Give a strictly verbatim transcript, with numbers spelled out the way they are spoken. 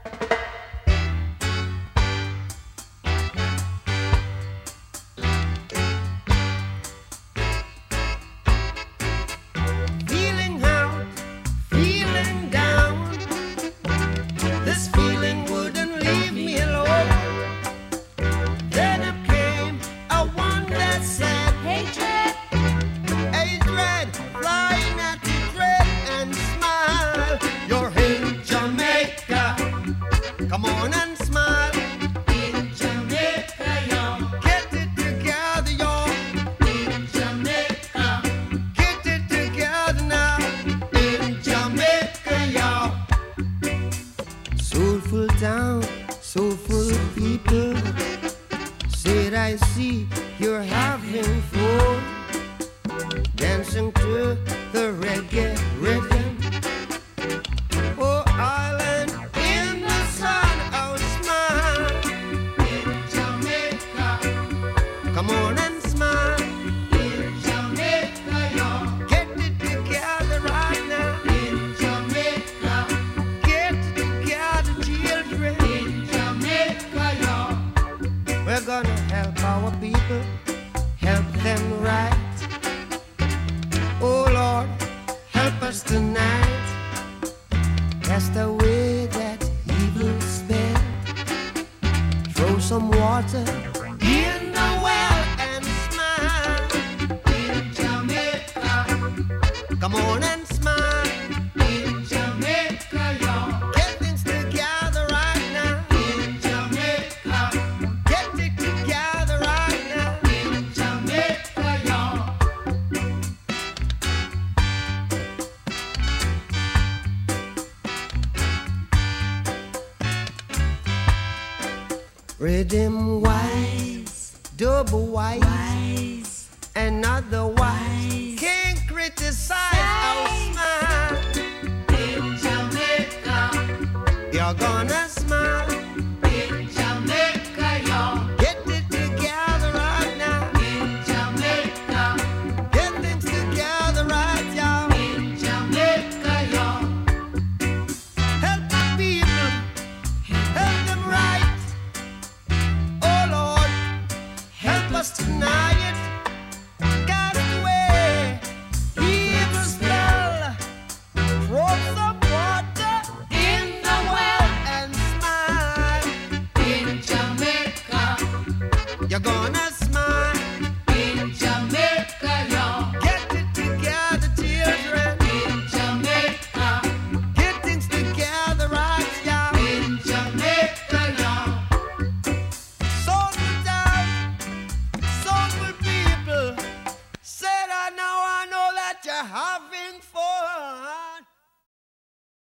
Feeling out, feeling down. This feeling wouldn't leave me alone. Then up came a one that said, "Hey Dread, hey Dread, flying at you, Dread, and smile. You're in Jamaica. Come on and smile. In Jamaica, y'all. Get it together, y'all. In Jamaica. Get it together now. In Jamaica, y'all. Soulful town, soulful people. Said I see you're having fun, dancing to the reggae rhythm. Oh, island in the sun, oh smile. In Jamaica, come on and smile. In Jamaica, y'all. Get it together right now. In Jamaica, get it together, children. In Jamaica, y'all. We're gonna help our people, help them right. Oh Lord, help us tonight. Cast away that evil spell. Throw some water in the well and smile. In Jamaica, come on and smile. In Jamaica, y'all. Get things together right now. In Jamaica, get it together right now. In Jamaica, y'all. Rhythm wise, double wise, and otherwise. Can't criticize our smile. In Jamaica, you're gonna smile. In Jamaica, y'all. Get it together right now. In Jamaica, get things together right, y'all. In Jamaica, y'all. Help the people, help them right. Oh Lord, help us tonight. Cast away evil spell. Throw some water in the well and smile. In Jamaica, you're gonna smile. In Jamaica, y'all. Get it together, children. In Jamaica, get things together right, y'all. In Jamaica, y'all. Soulful town, soulful people. Said I know, I know that you're having fun.